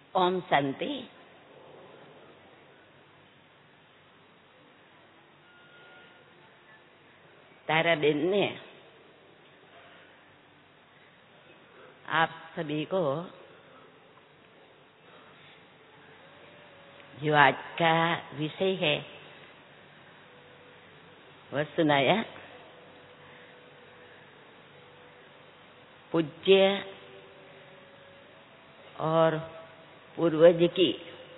ओम शांति। ताराबेन ने आप सभी को जो आज का विषय है वह सुनाया। पूज्य और पूर्वज की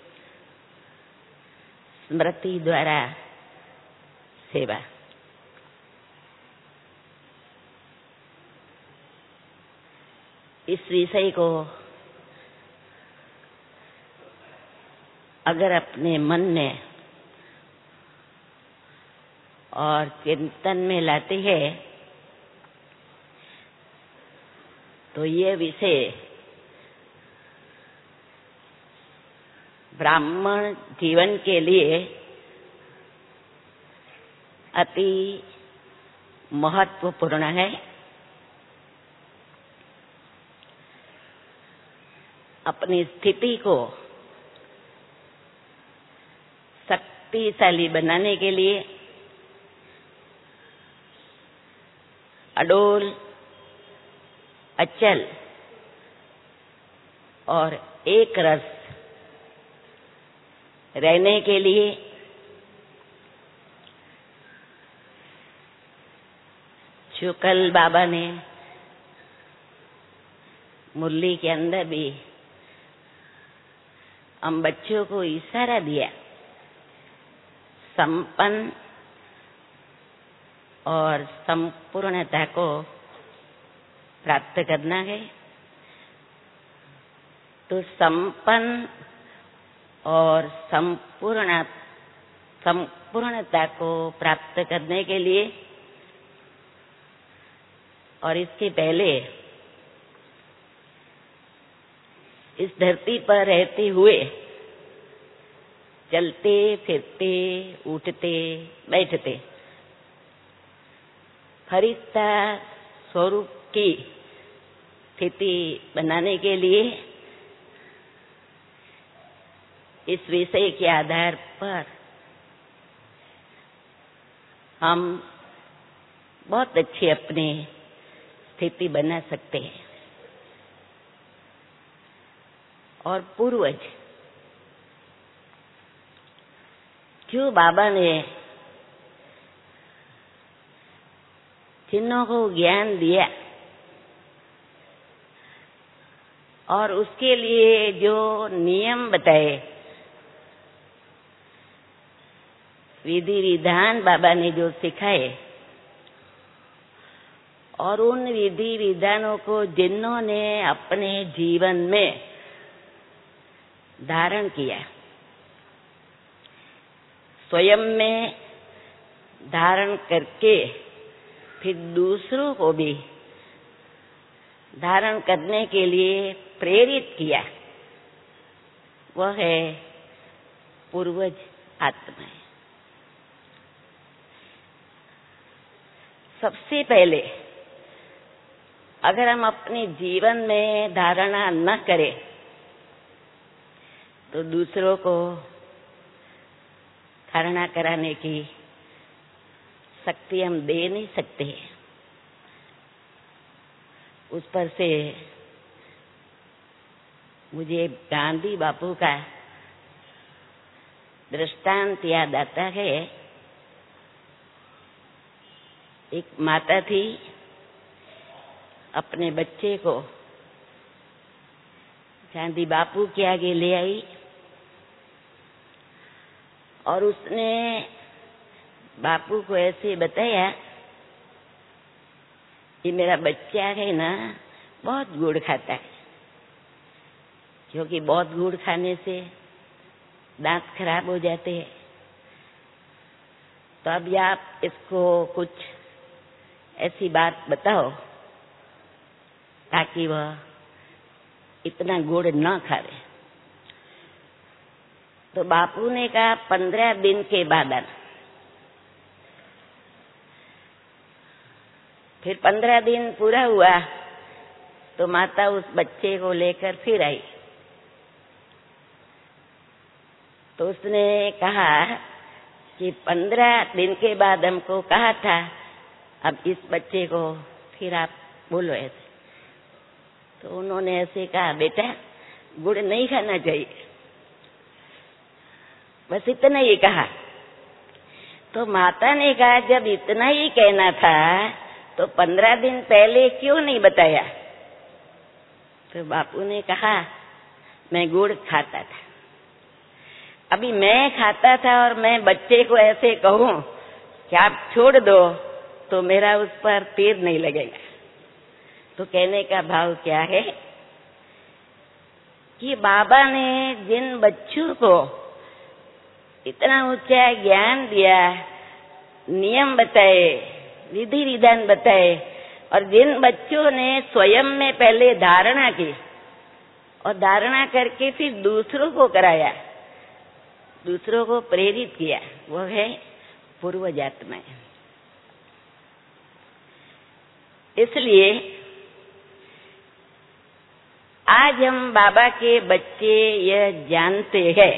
स्मृति द्वारा सेवा। इस विषय को अगर अपने मन में और चिंतन में लाते हैं तो ये विषय ब्राह्मण जीवन के लिए अति महत्वपूर्ण है। अपनी स्थिति को शक्तिशाली बनाने के लिए, अडोल, अचल और एक रस रहने के लिए जो कल बाबा ने मुरली के अंदर भी हम बच्चों को इशारा दिया, संपन्न और संपूर्णता को प्राप्त करना है। तो संपन्न और संपूर्णता को प्राप्त करने के लिए और इसके पहले इस धरती पर रहते हुए चलते फिरते उठते बैठते फरिश्ता स्वरूप की स्थिति बनाने के लिए इस विषय के आधार पर हम बहुत अच्छी अपनी स्थिति बना सकते हैं। और पूर्वज जो बाबा ने जिन्हों को ज्ञान दिया और उसके लिए जो नियम बताए, विधि विधान बाबा ने जो सिखाए और उन विधि विधानों को जिन्होंने अपने जीवन में धारण किया, स्वयं में धारण करके फिर दूसरों को भी धारण करने के लिए प्रेरित किया, वह है पूर्वज आत्मा। सबसे पहले अगर हम अपने जीवन में धारणा न करें तो दूसरों को धारणा कराने की शक्ति हम दे नहीं सकते। उस पर से मुझे गांधी बापू का दृष्टांत याद आता है। एक माता थी, अपने बच्चे को गांधी बापू के आगे ले आई और उसने बापू को ऐसे बताया कि मेरा बच्चा है ना, बहुत गुड़ खाता है, क्योंकि बहुत गुड़ खाने से दांत खराब हो जाते हैं। तो अब आप इसको कुछ ऐसी बात बताओ ताकि वह इतना गुड़ न खावे। तो बापू ने कहा 15 दिन के बाद आना। फिर 15 दिन पूरा हुआ तो माता उस बच्चे को लेकर फिर आई तो उसने कहा कि 15 दिन के बाद हमको कहा था, अब इस बच्चे को फिर आप बोलो ऐसे। तो उन्होंने ऐसे कहा, बेटा गुड़ नहीं खाना चाहिए, बस इतना ही कहा। तो माता ने कहा, जब इतना ही कहना था तो 15 दिन पहले क्यों नहीं बताया? तो बापू ने कहा, मैं गुड़ खाता था। अभी मैं खाता था और मैं बच्चे को ऐसे कहूं कि आप छोड़ दो, तो मेरा उस पर तीर नहीं लगेगा। तो कहने का भाव क्या है कि बाबा ने जिन बच्चों को इतना ऊंचा ज्ञान दिया, नियम बताए, विधि विधान बताए, और जिन बच्चों ने स्वयं में पहले धारणा की और धारणा करके फिर दूसरों को कराया, दूसरों को प्रेरित किया, वो है पूर्वज आत्माएं। इसलिए आज हम बाबा के बच्चे यह जानते हैं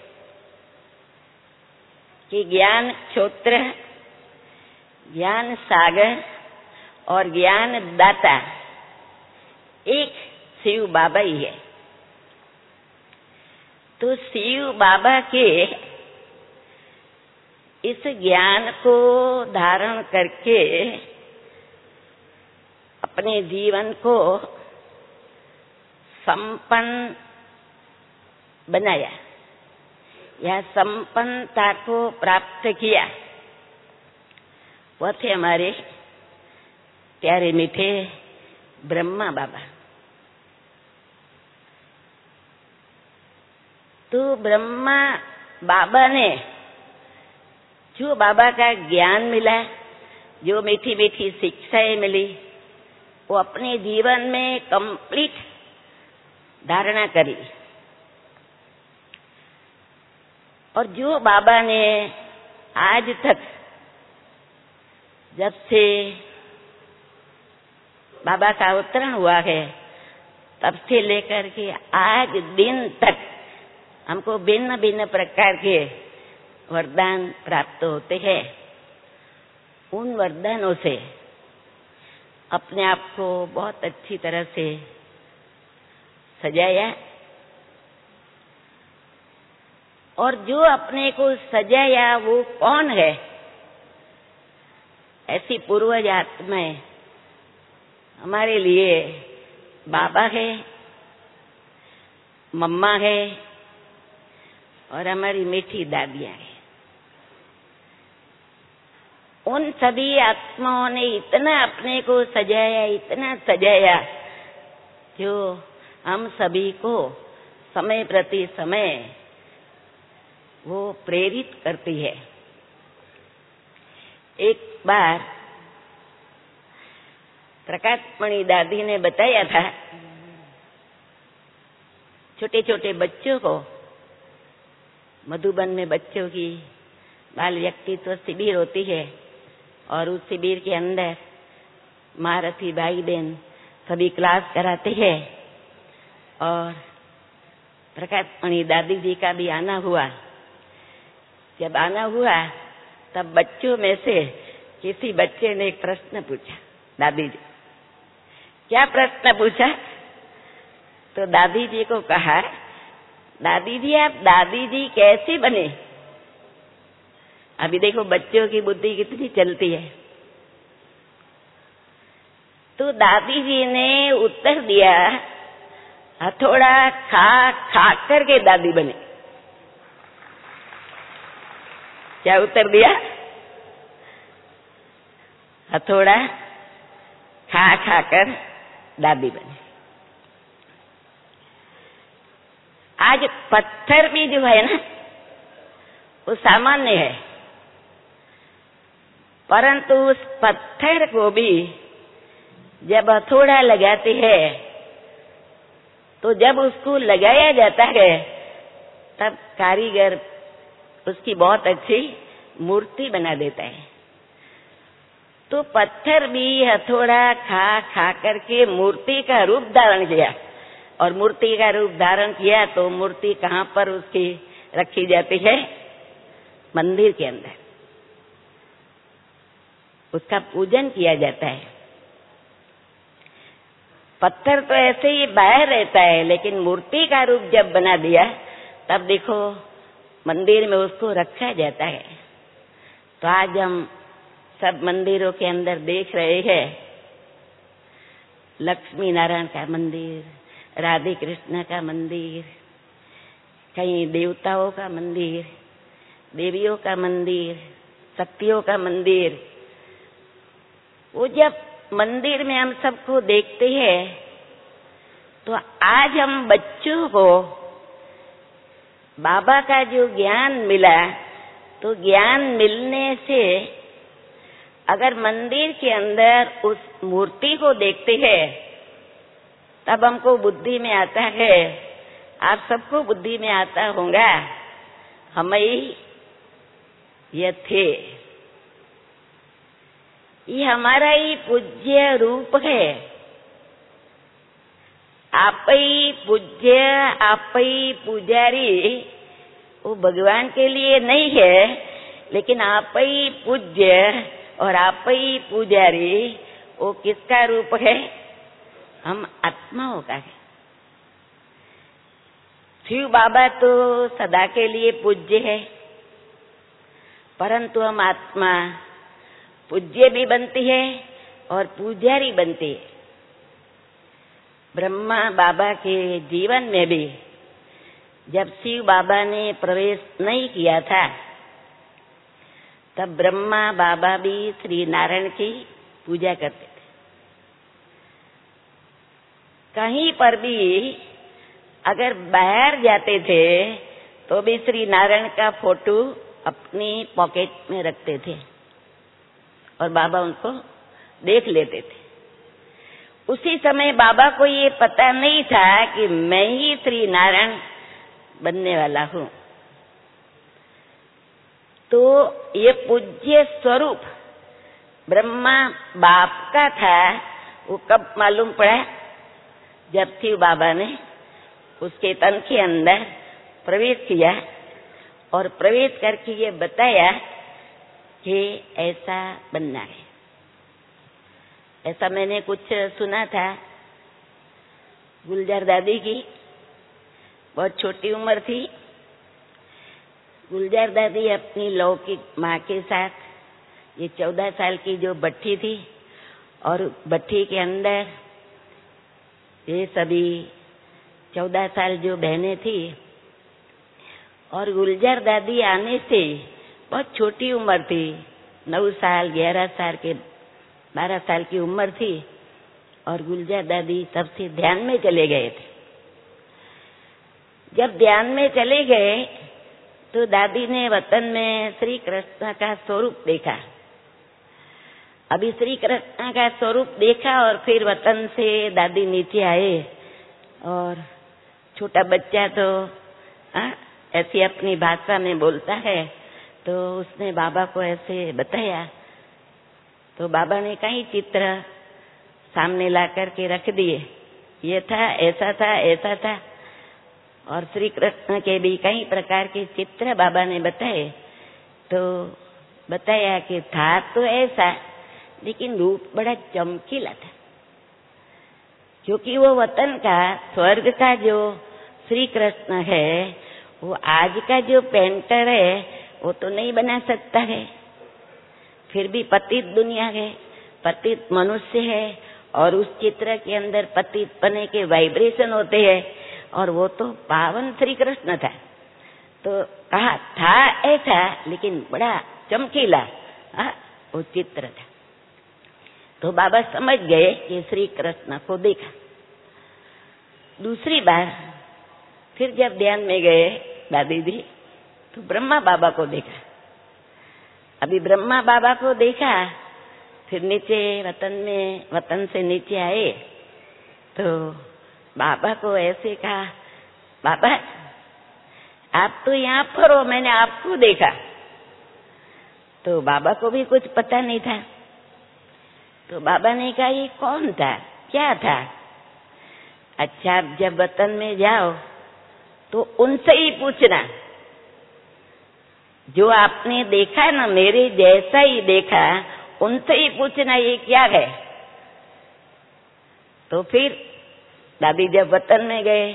कि ज्ञान क्षोत्र, ज्ञान सागर और ज्ञान दाता एक शिव बाबा ही है। तो शिव बाबा के इस ज्ञान को धारण करके अपने जीवन को संपन्न बनाया या संपन्नता को प्राप्त किया, वह थे हमारे प्यारे मीठे ब्रह्मा बाबा। तो ब्रह्मा बाबा ने जो बाबा का ज्ञान मिला, जो मीठी मीठी शिक्षाएं मिली, वो अपने जीवन में कंप्लीट धारणा करी। और जो बाबा ने आज तक, जब से बाबा का अवतरण हुआ है तब से लेकर के आज दिन तक हमको भिन्न भिन्न प्रकार के वरदान प्राप्त होते हैं, उन वरदानों से अपने आप को बहुत अच्छी तरह से सजाया। और जो अपने को सजाया वो कौन है? ऐसी पूर्वज आत्माएं हमारे लिए बाबा है, मम्मा है और हमारी मीठी दादियां हैं। उन सभी आत्माओं ने इतना अपने को सजाया, इतना सजाया, जो हम सभी को समय प्रति समय वो प्रेरित करती है। एक बार प्रकाशमणि दादी ने बताया था, छोटे छोटे बच्चों को, मधुबन में बच्चों की बाल व्यक्तित्व शिविर होती है और उस शिविर के अंदर महारथी भाई बहन सभी क्लास कराते हैं। और प्रकाशमणि दादी जी का भी आना हुआ। जब आना हुआ तब बच्चों में से किसी बच्चे ने एक प्रश्न पूछा, दादी जी। क्या प्रश्न पूछा? तो दादी जी को कहा, दादी जी आप दादी जी कैसे बने? अभी देखो बच्चों की बुद्धि कितनी चलती है। तो दादी जी ने उत्तर दिया, हथौड़ा खा खा करके दादी बने। क्या उत्तर दिया? हथौड़ा खा खा कर दादी बने। आज पत्थर भी जो है ना, वो सामान्य है, परंतु उस पत्थर को भी जब हथौड़ा लगाते हैं तो जब उसको लगाया जाता है तब कारीगर उसकी बहुत अच्छी मूर्ति बना देता है। तो पत्थर भी हथौड़ा खा खा करके मूर्ति का रूप धारण किया, और मूर्ति का रूप धारण किया तो मूर्ति कहाँ पर उसकी रखी जाती है मंदिर के अंदर, उसका पूजन किया जाता है। पत्थर तो ऐसे ही बाहर रहता है, लेकिन मूर्ति का रूप जब बना दिया तब देखो मंदिर में उसको रखा जाता है। तो आज हम सब मंदिरों के अंदर देख रहे हैं लक्ष्मी नारायण का मंदिर, राधे कृष्ण का मंदिर, कहीं देवताओं का मंदिर, देवियों का मंदिर, शक्तियों का मंदिर। वो जब मंदिर में हम सबको देखते हैं तो आज हम बच्चों को बाबा का जो ज्ञान मिला, तो ज्ञान मिलने से अगर मंदिर के अंदर उस मूर्ति को देखते हैं तब हमको बुद्धि में आता है, आप सबको बुद्धि में आता होगा, हम ही ये थे, ये हमारा ही पूज्य रूप है। आप ही पूज्य, आप ही पुजारी, वो भगवान के लिए नहीं है, लेकिन आप ही पूज्य और आप ही पुजारी, वो किसका रूप है? हम आत्माओं का है। शिव बाबा तो सदा के लिए पूज्य है, परंतु हम आत्मा पूज्य भी बनती है और पुजारी बनती है। ब्रह्मा बाबा के जीवन में भी जब शिव बाबा ने प्रवेश नहीं किया था, तब ब्रह्मा बाबा भी श्री नारायण की पूजा करते थे। कहीं पर भी अगर बाहर जाते थे तो भी श्री नारायण का फोटो अपनी पॉकेट में रखते थे और बाबा उनको देख लेते थे। उसी समय बाबा को ये पता नहीं था कि मैं ही श्री नारायण बनने वाला हूँ। तो ये पूज्य स्वरूप ब्रह्मा बाप का था, वो कब मालूम पड़ा? जब शिव बाबा ने उसके तन के अंदर प्रवेश किया और प्रवेश करके ये बताया कि ऐसा बनना है। ऐसा मैंने कुछ सुना था, गुलजार दादी की बहुत छोटी उम्र थी। गुलजार दादी अपनी लौकिक माँ के साथ, ये 14 साल की जो भट्ठी थी, और भट्ठी के अंदर ये सभी 14 साल जो बहनें थी, और गुलजार दादी आने से बहुत छोटी उम्र थी, 9 साल 11 साल के 12 साल की उम्र थी, और गुलजार दादी तब से ध्यान में चले गए थे। जब ध्यान में चले गए तो दादी ने वतन में श्री कृष्ण का स्वरूप देखा। अभी श्री कृष्ण का स्वरूप देखा और फिर वतन से दादी नीचे आए, और छोटा बच्चा तो ऐसी अपनी भाषा में बोलता है, तो उसने बाबा को ऐसे बताया। तो बाबा ने कई चित्र सामने ला करके रख दिए, ये था, ऐसा था, ऐसा था, और श्री कृष्ण के भी कई प्रकार के चित्र बाबा ने बताए। तो बताया कि था तो ऐसा, लेकिन रूप बड़ा चमकीला था, क्योंकि वो वतन का, स्वर्ग का जो श्री कृष्ण है, वो आज का जो पेंटर है वो तो नहीं बना सकता है। फिर भी पतित दुनिया है, पतित मनुष्य है, और उस चित्र के अंदर पतित पने के वाइब्रेशन होते हैं, और वो तो पावन श्री कृष्ण था। तो कहा था ऐसा, लेकिन बड़ा चमकीला वो चित्र था। तो बाबा समझ गए कि श्री कृष्ण को देखा। दूसरी बार फिर जब ध्यान में गए दादी जी, तो ब्रह्मा बाबा को देखा। अभी ब्रह्मा बाबा को देखा, फिर नीचे वतन से नीचे आए, तो बाबा को ऐसे कहा, बाबा आप तो यहाँ पर हो, मैंने आपको देखा। तो बाबा को भी कुछ पता नहीं था। तो बाबा ने कहा, ये कौन था, क्या था? अच्छा, आप जब वतन में जाओ तो उनसे ही पूछना जो आपने देखा ना, मेरे जैसा ही देखा, उनसे ही पूछना ये क्या है। तो फिर दादी जब वतन में गए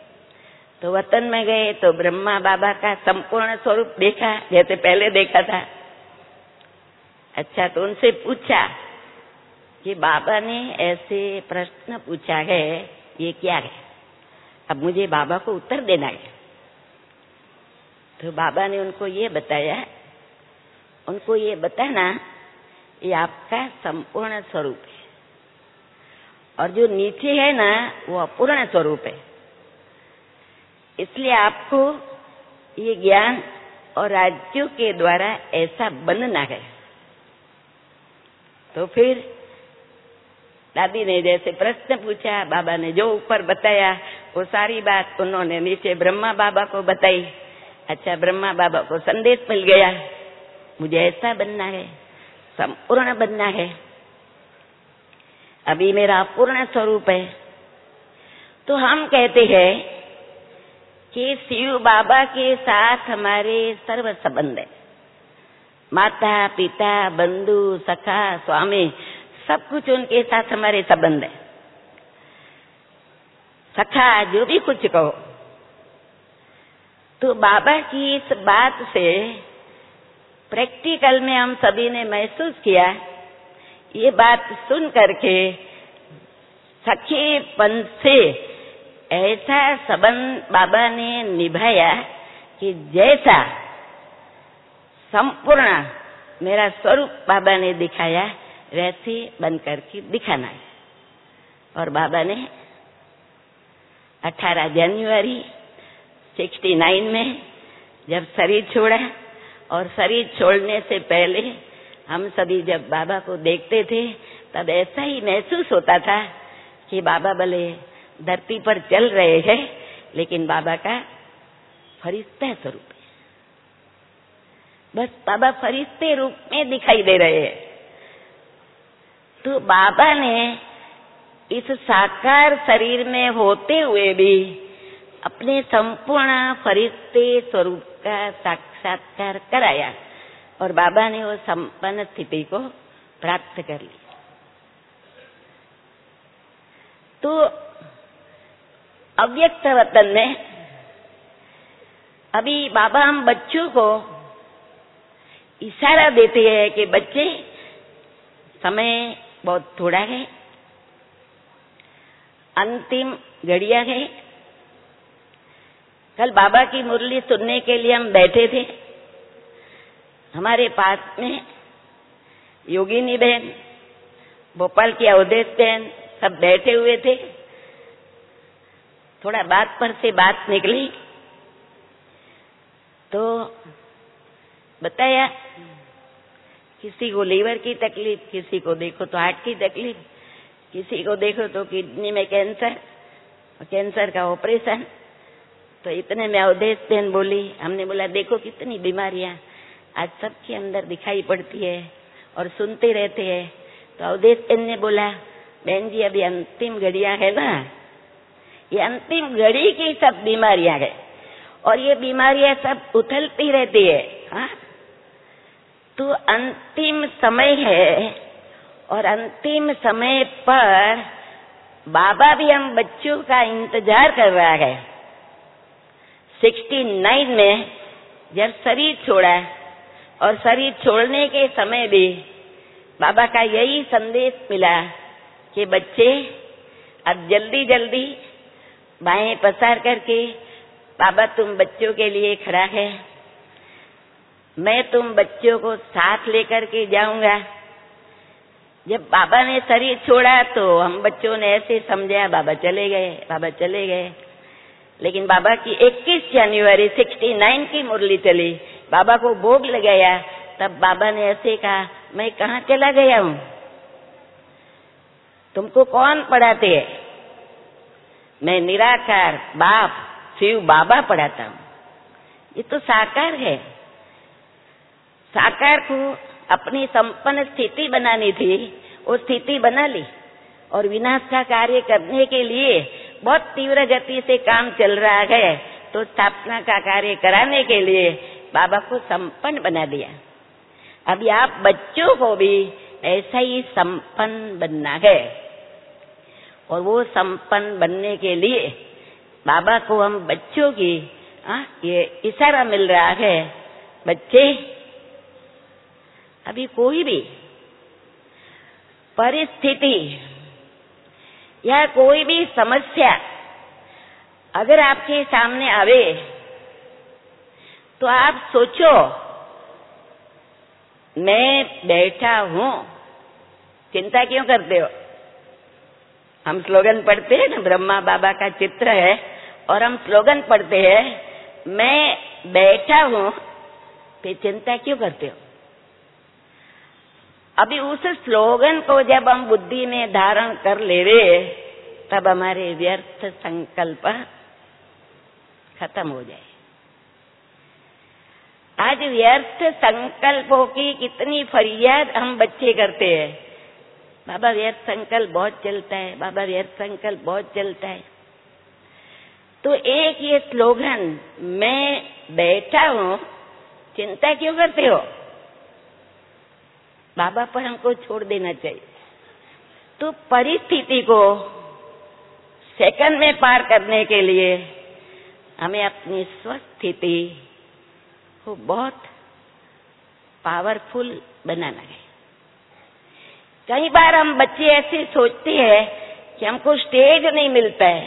तो ब्रह्मा बाबा का संपूर्ण स्वरूप देखा, जैसे पहले देखा था। अच्छा, तो उनसे पूछा कि बाबा ने ऐसे प्रश्न पूछा है, ये क्या है, अब मुझे बाबा को उत्तर देना है। तो बाबा ने उनको ये बताया, उनको ये बताना ये आपका संपूर्ण स्वरूप है, और जो नीचे है ना वो अपूर्ण स्वरूप है। इसलिए आपको ये ज्ञान और राज्यों के द्वारा ऐसा बनना है। तो फिर दादी ने जैसे प्रश्न पूछा, बाबा ने जो ऊपर बताया वो सारी बात उन्होंने नीचे ब्रह्मा बाबा को बताई। अच्छा, ब्रह्मा बाबा को संदेश मिल गया, मुझे ऐसा बनना है, संपूर्ण बनना है, अभी मेरा अपूर्ण स्वरूप है। तो हम कहते हैं कि शिव बाबा के साथ हमारे सर्व संबंध है, माता पिता बंधु सखा स्वामी सब कुछ उनके साथ हमारे संबंध है। सखा जो भी कुछ कहो, तो बाबा की इस बात से प्रैक्टिकल में हम सभी ने महसूस किया। ये बात सुन करके सखेपन से ऐसा संबंध बाबा ने निभाया कि जैसा संपूर्ण मेरा स्वरूप बाबा ने दिखाया वैसे बन करके दिखाना है। और बाबा ने 18 जनवरी 69 में जब शरीर छोड़ा, और शरीर छोड़ने से पहले हम सभी जब बाबा को देखते थे तब ऐसा ही महसूस होता था कि बाबा भले धरती पर चल रहे हैं, लेकिन बाबा का फरिश्ता स्वरूप है, बस बाबा फरिश्ते रूप में दिखाई दे रहे हैं। तो बाबा ने इस साकार शरीर में होते हुए भी अपने संपूर्ण फरिश्ते स्वरूप का साक्षात्कार कराया, और बाबा ने वो संपन्न स्थिति को प्राप्त कर ली। तो अव्यक्त वतन में अभी बाबा हम बच्चों को इशारा देते हैं कि बच्चे, समय बहुत थोड़ा है, अंतिम घड़ियां है। कल बाबा की मुरली सुनने के लिए हम बैठे थे, हमारे पास में योगिनी बहन, भोपाल की अवधेश बहन सब बैठे हुए थे। थोड़ा बात पर से बात निकली तो बताया किसी को लीवर की तकलीफ, किसी को देखो तो हार्ट की तकलीफ, किसी को देखो तो किडनी में कैंसर, कैंसर का ऑपरेशन। तो इतने में अवधेश बहन बोली, हमने बोला देखो कितनी बीमारियां आज सबके अंदर दिखाई पड़ती है और सुनते रहते हैं। तो अवधेश बहन ने बोला, बहन जी अभी अंतिम घड़ियां है ना, ये अंतिम घड़ी की सब बीमारियां है, और ये बीमारियां सब उथलती रहती है। हाँ, तो अंतिम समय है, और अंतिम समय पर बाबा भी हम बच्चों का इंतजार कर रहा है। 69 में जब शरीर छोड़ा, और शरीर छोड़ने के समय भी बाबा का यही संदेश मिला कि बच्चे अब जल्दी जल्दी बाहें पसार करके, बाबा तुम बच्चों के लिए खड़ा है, मैं तुम बच्चों को साथ लेकर के जाऊंगा। जब बाबा ने शरीर छोड़ा तो हम बच्चों ने ऐसे समझा बाबा चले गए, बाबा चले गए। लेकिन बाबा की 21 जनवरी 69 की मुरली चली, बाबा को भोग लगाया, तब बाबा ने ऐसे कहा, मैं कहाँ चला गया हूँ, तुमको कौन पढ़ाते है? मैं निराकार बाप शिव बाबा पढ़ाता हूँ। ये तो साकार है। साकार को अपनी संपन्न स्थिति बनानी थी, वो स्थिति बना ली, और विनाश का कार्य करने के लिए बहुत तीव्र गति से काम चल रहा है। तो स्थापना का कार्य कराने के लिए बाबा को संपन्न बना दिया। अभी आप बच्चों को भी ऐसा ही संपन्न बनना है, और वो संपन्न बनने के लिए बाबा को हम बच्चों की ये इशारा मिल रहा है, बच्चे अभी कोई भी परिस्थिति या कोई भी समस्या अगर आपके सामने आवे तो आप सोचो, मैं बैठा हूं, चिंता क्यों करते हो? हम स्लोगन पढ़ते हैं ना, ब्रह्मा बाबा का चित्र है और हम स्लोगन पढ़ते हैं, मैं बैठा हूं, फिर चिंता क्यों करते हो? अभी उस स्लोगन को जब हम बुद्धि में धारण कर ले रहे, तब हमारे व्यर्थ संकल्प खत्म हो जाए। आज व्यर्थ संकल्पों की कितनी फरियाद हम बच्चे करते हैं। बाबा व्यर्थ संकल्प बहुत चलता है, बाबा व्यर्थ संकल्प बहुत चलता है। तो एक ये स्लोगन, मैं बैठा हूं, चिंता क्यों करते हो? बाबा पर हमको छोड़ देना चाहिए। तो परिस्थिति को सेकंड में पार करने के लिए हमें अपनी स्वस्थिति को बहुत पावरफुल बनाना है। कई बार हम बच्चे ऐसे सोचते हैं कि हमको स्टेज नहीं मिलता है,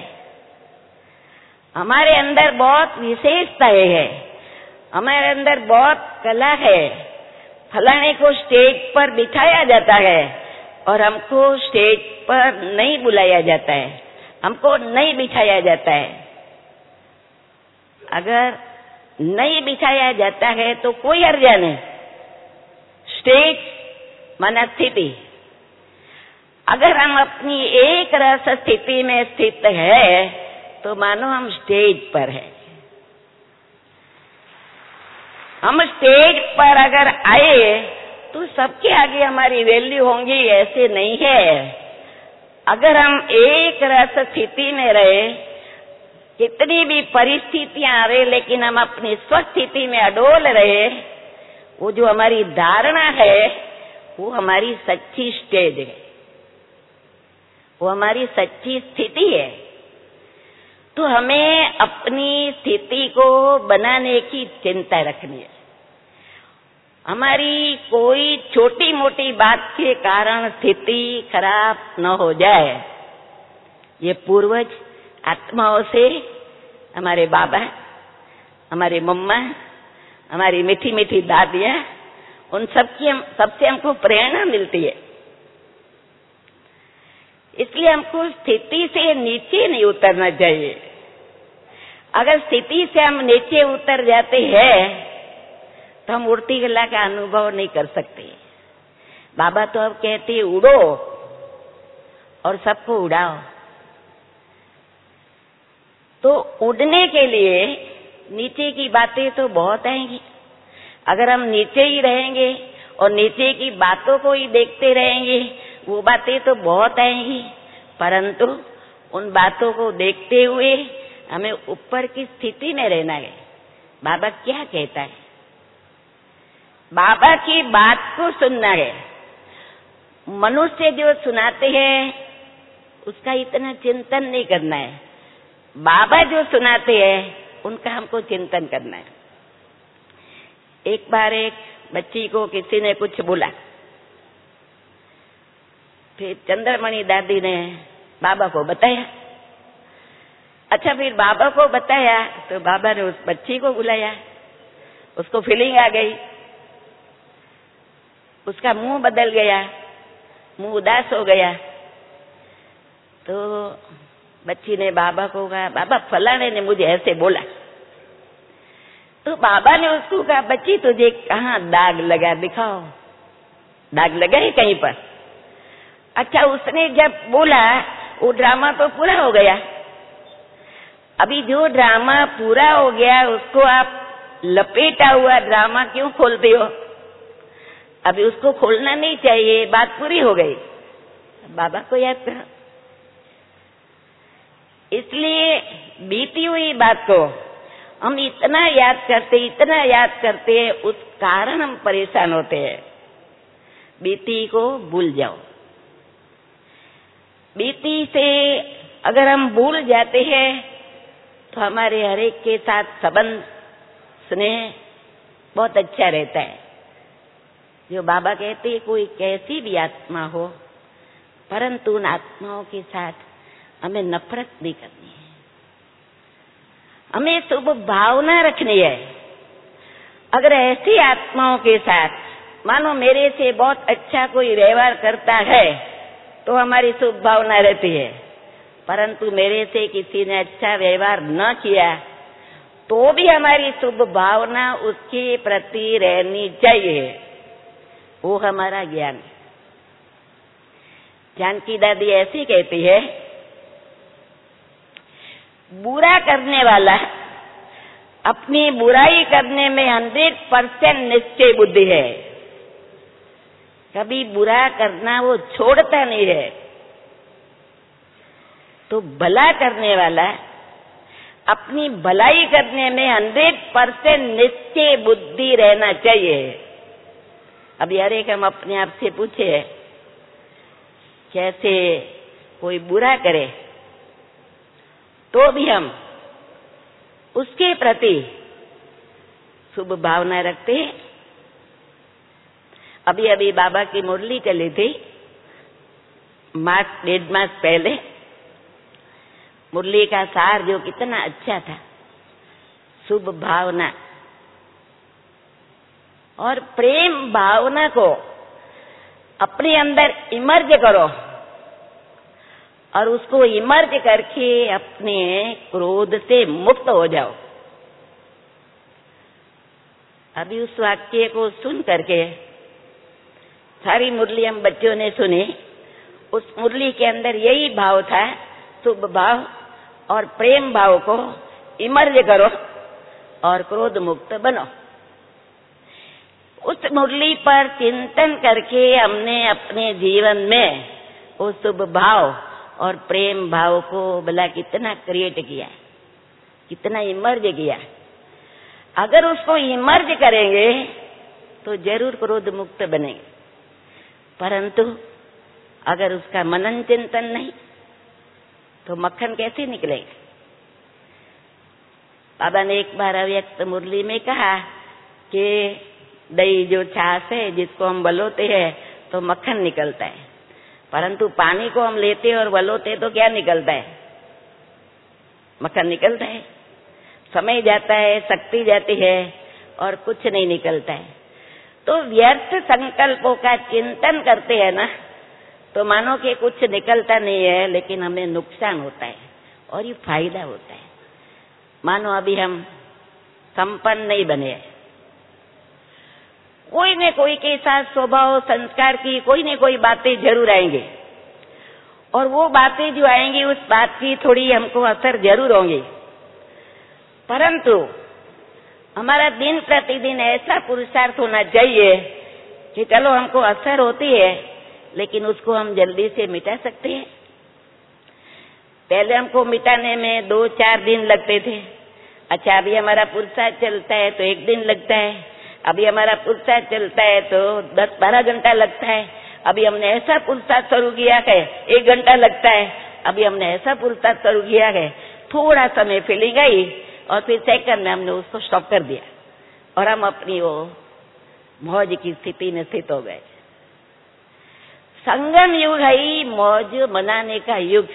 हमारे अंदर बहुत विशेषताएं है, हमारे अंदर बहुत कला है, फलाने को स्टेज पर बिठाया जाता है और हमको स्टेज पर नहीं बुलाया जाता है, हमको नहीं बिठाया जाता है। अगर नहीं बिठाया जाता है तो कोई हर्जा नहीं, स्टेज माना स्थिति। अगर हम अपनी एक रस स्थिति में स्थित है तो मानो हम स्टेज पर है। हम स्टेज पर अगर आए तो सबके आगे हमारी वैल्यू होंगी, ऐसे नहीं है। अगर हम एक रस स्थिति में रहे, कितनी भी परिस्थितियां आवे, लेकिन हम अपनी स्वस्थिति में अडोल रहे, वो जो हमारी धारणा है वो हमारी सच्ची स्टेज है, वो हमारी सच्ची स्थिति है। तो हमें अपनी स्थिति को बनाने की चिंता रखनी है। हमारी कोई छोटी मोटी बात के कारण स्थिति खराब न हो जाए। ये पूर्वज आत्माओं से, हमारे बाबा, हमारी मम्मा, हमारी मीठी मीठी दादियां, उन सबसे हमको प्रेरणा मिलती है। इसलिए हमको स्थिति से नीचे नहीं उतरना चाहिए। अगर स्थिति से हम नीचे उतर जाते हैं तो हम उड़ती कला का अनुभव नहीं कर सकते। बाबा तो अब कहते हैं उड़ो और सबको उड़ाओ। तो उड़ने के लिए नीचे की बातें तो बहुत आएंगी। अगर हम नीचे ही रहेंगे और नीचे की बातों को ही देखते रहेंगे, वो बातें तो बहुत आएंगी, परंतु उन बातों को देखते हुए हमें ऊपर की स्थिति में रहना है। बाबा क्या कहता है, बाबा की बात को सुनना है। मनुष्य जो सुनाते हैं उसका इतना चिंतन नहीं करना है। बाबा जो सुनाते हैं उनका हमको चिंतन करना है। एक बार एक बच्ची को किसी ने कुछ बोला, फिर चंद्रमणि दादी ने बाबा को बताया। अच्छा, फिर बाबा को बताया तो बाबा ने उस बच्ची को बुलाया। उसको फीलिंग आ गई, उसका मुंह बदल गया, मुंह उदास हो गया। तो बच्ची ने बाबा को कहा, बाबा फलाने ने मुझे ऐसे बोला। तो बाबा ने उसको कहा, बच्ची तुझे कहाँ दाग लगा, दिखाओ, दाग लगा है कहीं पर? अच्छा, उसने जब बोला वो ड्रामा तो पूरा हो गया। अभी जो ड्रामा पूरा हो गया उसको आप लपेटा हुआ ड्रामा क्यों खोलते हो? अभी उसको खोलना नहीं चाहिए, बात पूरी हो गई। बाबा को याद करो। इसलिए बीती हुई बात को हम इतना याद करते हैं, उस कारण हम परेशान होते हैं। बीती को भूल जाओ। बीती से अगर हम भूल जाते हैं तो हमारे हरेक के साथ संबंध स्नेह बहुत अच्छा रहता है। जो बाबा कहते हैं, कोई कैसी भी आत्मा हो, परंतु उन आत्माओं के साथ हमें नफरत नहीं करनी है, हमें शुभ भावना रखनी है। अगर ऐसी आत्माओं के साथ मानो मेरे से बहुत अच्छा कोई व्यवहार करता है तो हमारी शुभ भावना रहती है, परंतु मेरे से किसी ने अच्छा व्यवहार न किया तो भी हमारी शुभ भावना उसके प्रति रहनी चाहिए। वो हमारा ज्ञान। जानकी दादी ऐसी कहती है, बुरा करने वाला अपनी बुराई करने में 100% निश्चय बुद्धि है। कभी बुरा करना वो छोड़ता नहीं है। तो भला करने वाला अपनी भलाई करने में 100% निश्चय बुद्धि रहना चाहिए। अभी हर एक हम अपने आप से पूछे, कैसे कोई बुरा करे तो भी हम उसके प्रति शुभ भावना रखते हैं। अभी अभी बाबा की मुरली चली थी, 1.5 मास पहले। मुरली का सार जो कितना अच्छा था, शुभ भावना और प्रेम भावना को अपने अंदर इमर्ज करो और उसको इमर्ज करके अपने क्रोध से मुक्त हो जाओ। अभी उस वाक्य को सुन करके सारी मुरली हम बच्चों ने सुनी। उस मुरली के अंदर यही भाव था, शुभ भाव और प्रेम भाव को इमर्ज करो और क्रोध मुक्त बनो। उस मुरली पर चिंतन करके हमने अपने जीवन में वो शुभ भाव और प्रेम भाव को भला कितना क्रिएट किया, कितना इमर्ज किया। अगर उसको इमर्ज करेंगे तो जरूर क्रोध मुक्त बनेंगे, परंतु अगर उसका मनन चिंतन नहीं तो मक्खन कैसे निकलेगा। बाबा ने एक बार अव्यक्त मुरली में कहा कि दही जो छाछ है, जिसको हम बलोते हैं तो मक्खन निकलता है, परंतु पानी को हम लेते और बलोते तो क्या निकलता है, मक्खन निकलता है। समय जाता है, शक्ति जाती है और कुछ नहीं निकलता है। तो व्यर्थ संकल्पों का चिंतन करते हैं ना, तो मानो कि कुछ निकलता नहीं है, लेकिन हमें नुकसान होता है और ये फायदा होता है। मानो अभी हम संपन्न नहीं बने, कोई न कोई के साथ स्वभाव संस्कार की कोई न कोई बातें जरूर आएंगी, और वो बातें जो आएंगी उस बात की थोड़ी हमको असर जरूर होंगी, परंतु हमारा दिन प्रतिदिन ऐसा पुरुषार्थ होना चाहिए कि चलो हमको असर होती है लेकिन उसको हम जल्दी से मिटा सकते हैं। पहले हमको मिटाने में 2-4 दिन लगते थे। अच्छा, अभी हमारा पुरुषार्थ चलता है तो 1 दिन लगता है। अभी हमारा पुरुषार्थ चलता है तो 10-12 घंटा लगता है। अभी हमने ऐसा पुरुषार्थ शुरू किया है 1 घंटा लगता है। अभी हमने ऐसा पुरुषार्थ शुरू किया है, थोड़ा समय फीलिंग आई और फिर सेकंड में हमने उसको स्टॉप कर दिया और हम अपनी वो मौज की स्थिति में स्थित हो गए। संगम युग है मौज मनाने का युग।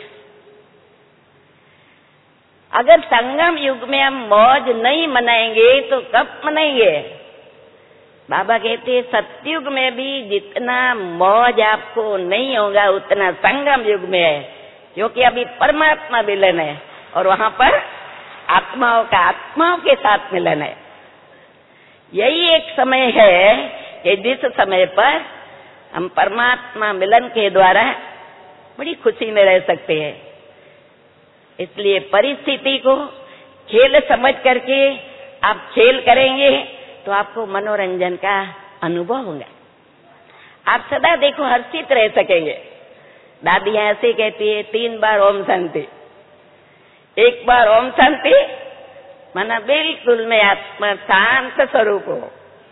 अगर संगम युग में हम मौज नहीं मनाएंगे तो कब मनाएंगे। बाबा कहते हैं सतयुग में भी जितना मौज आपको नहीं होगा उतना संगम युग में है, क्योंकि अभी परमात्मा मिलन है और वहां पर आत्माओं का आत्माओं के साथ मिलन है। यही एक समय है कि जिस समय पर हम परमात्मा मिलन के द्वारा बड़ी खुशी में रह सकते हैं। इसलिए परिस्थिति को खेल समझ करके आप खेल करेंगे तो आपको मनोरंजन का अनुभव होगा। आप सदा देखो हर्षित रह सकेंगे। दादियां ऐसे कहती है 3 बार ओम शांति, 1 बार ओम शांति माना बिल्कुल मैं आत्मा शांत स्वरूप हूँ।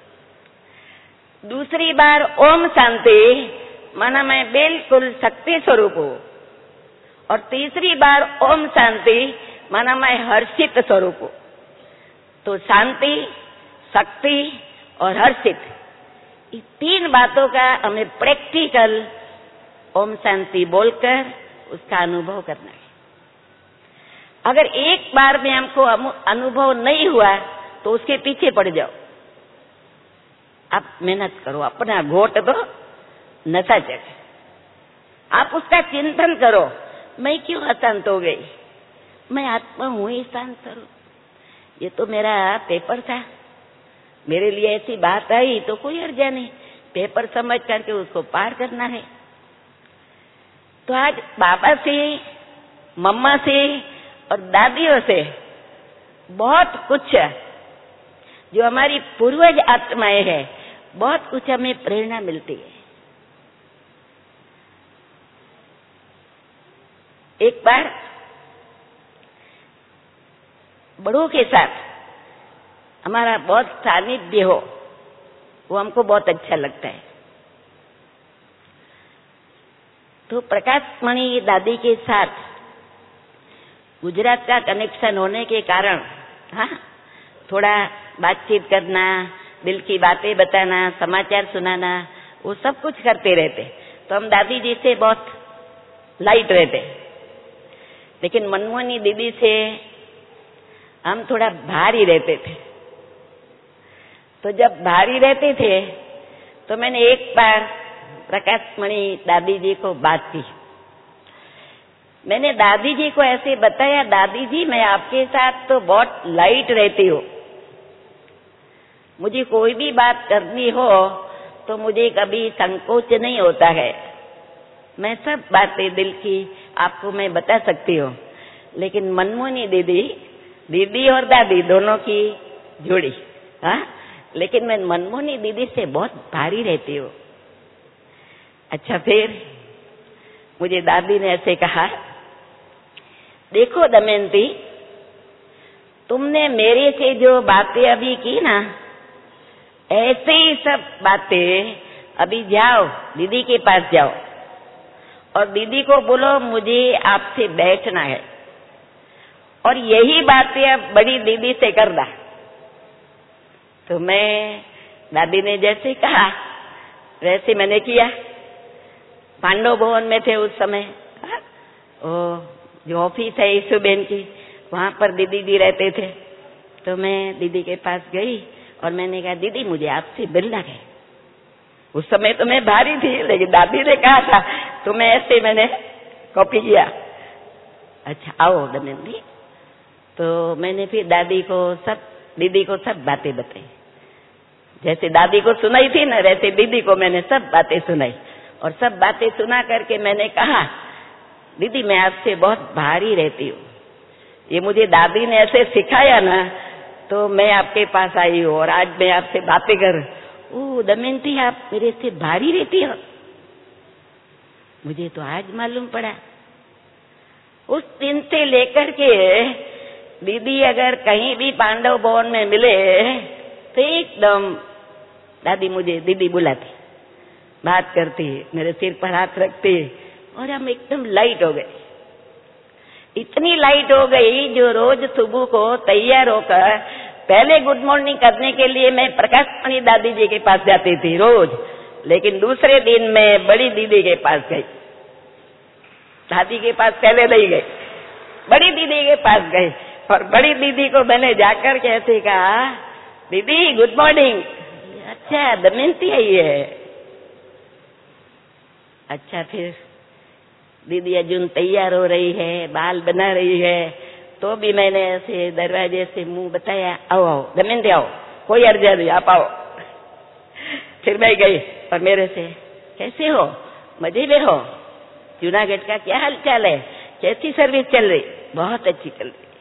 दूसरी बार ओम शांति माना मैं बिल्कुल शक्ति स्वरूप हूँ। और तीसरी बार ओम शांति माना मैं हर्षित स्वरूप हूँ। तो शांति, शक्ति और हर्षित, इस तीन बातों का हमें प्रैक्टिकल ओम शांति बोलकर उसका अनुभव करना है। अगर एक बार में हमको अनुभव नहीं हुआ तो उसके पीछे पड़ जाओ। आप मेहनत करो, अपना घोट दो, नशा चढ़े। आप उसका चिंतन करो, मैं क्यों अशांत हो गई, मैं आत्मा हूं ही शांत स्वरूप। ये तो मेरा पेपर था, मेरे लिए ऐसी बात आई तो कोई अर्जा नहीं, पेपर समझ करके उसको पार करना है। तो आज बाबा से, मम्मा से और दादियों से बहुत कुछ जो हमारी पूर्वज आत्माएं है, बहुत कुछ हमें प्रेरणा मिलती है। एक बार बड़ों के साथ हमारा बहुत सानिध्य हो, वो हमको बहुत अच्छा लगता है। तो प्रकाश मणि दादी के साथ गुजरात का कनेक्शन होने के कारण हाँ थोड़ा बातचीत करना, दिल की बातें बताना, समाचार सुनाना, वो सब कुछ करते रहते। तो हम दादी जी से बहुत लाइट रहते, लेकिन मनमोहनी दीदी से हम थोड़ा भारी रहते थे। तो जब भारी रहते थे तो मैंने एक बार प्रकाश मणि दादी जी को बात की। मैंने दादी जी को ऐसे बताया, दादी जी मैं आपके साथ तो बहुत लाइट रहती हूँ, मुझे कोई भी बात करनी हो तो मुझे कभी संकोच नहीं होता है, मैं सब बातें दिल की आपको मैं बता सकती हूँ। लेकिन मनमोहनी दीदी और दादी दोनों की जोड़ी, हाँ, लेकिन मैं मनमोहनी दीदी से बहुत भारी रहती हूँ। अच्छा, फिर मुझे दादी ने ऐसे कहा, देखो दमयंती, तुमने मेरे से जो बातें अभी की ना, ऐसे ही सब बातें अभी जाओ दीदी के पास जाओ और दीदी को बोलो मुझे आपसे बैठना है, और यही बातें अब बड़ी दीदी से करना। तो मैं, दादी ने जैसे कहा वैसे मैंने किया। पांडव भवन में थे उस समय, वो जो ऑफिस है ईसुबेन की, वहां पर दीदी जी रहते थे। तो मैं दीदी के पास गई और मैंने कहा, दीदी मुझे आपसे मिलना है। उस समय तो मैं भारी थी, लेकिन दादी ने कहा था तो मैं ऐसे मैंने कॉपी किया। अच्छा आओ दमयंती। तो मैंने फिर दीदी को सब बातें बताई। जैसे दादी को सुनाई थी ना, वैसे दीदी को मैंने सब बातें सुनाई। और सब बातें सुना करके मैंने कहा, दीदी मैं आपसे बहुत भारी रहती हूँ, ये मुझे दादी ने ऐसे सिखाया ना, तो मैं आपके पास आई हूँ और आज मैं आपसे बातें कर। ओ दमयंती, आप मेरे से भारी रहती हो, मुझे तो आज मालूम पड़ा। उस दिन से लेकर के दीदी अगर कहीं भी पांडव भवन में मिले तो एकदम दादी मुझे दीदी बुलाती, बात करती, मेरे सिर पर हाथ रखती और हम एकदम लाइट हो गए। इतनी लाइट हो गई जो रोज सुबह को तैयार होकर पहले गुड मॉर्निंग करने के लिए मैं प्रकाश मणि दादी जी के पास जाती थी रोज, लेकिन दूसरे दिन मैं बड़ी दीदी के पास गई। दादी के पास पहले नहीं गई, बड़ी दीदी के पास गई और बड़ी दीदी को मैंने जाकर कैसे कहा, दीदी गुड मॉर्निंग। अच्छा दमयंती आई है। अच्छा, फिर दीदी अर्जुन तैयार हो रही है, बाल बना रही है, तो भी मैंने ऐसे दरवाजे से मुंह बताया, आओ आओ दमयंती आओ, कोई अर्जा नहीं, आप आओ। फिर मैं गई और मेरे से, कैसे हो, मजे में हो, जूनागढ़ का क्या हाल चाल है, कैसी सर्विस चल रही? बहुत अच्छी चल रही।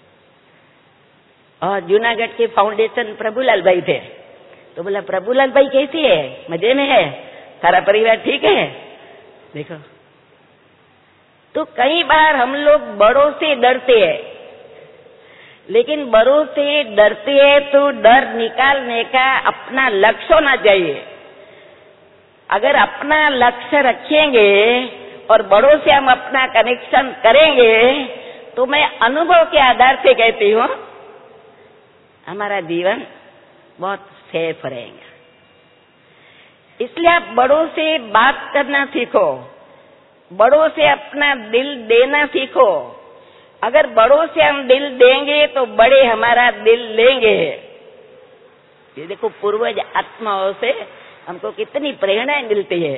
और जूनागढ़ के फाउंडेशन प्रभुलाल भाई थे, तो बोला प्रभुलाल भाई कैसी है, मजे में है, सारा परिवार ठीक है? देखो, तो कई बार हम लोग बड़ों से डरते हैं, लेकिन बड़ों से डरते हैं तो डर निकालने का अपना लक्ष्य होना चाहिए। अगर अपना लक्ष्य रखेंगे और बड़ों से हम अपना कनेक्शन करेंगे तो मैं अनुभव के आधार से कहती हूँ हमारा जीवन बहुत सेफ रहेगा। इसलिए आप बड़ों से बात करना सीखो, बड़ों से अपना दिल देना सीखो। अगर बड़ों से हम दिल देंगे तो बड़े हमारा दिल लेंगे। ये देखो पूर्वज आत्माओं से हमको कितनी प्रेरणाएं मिलती है।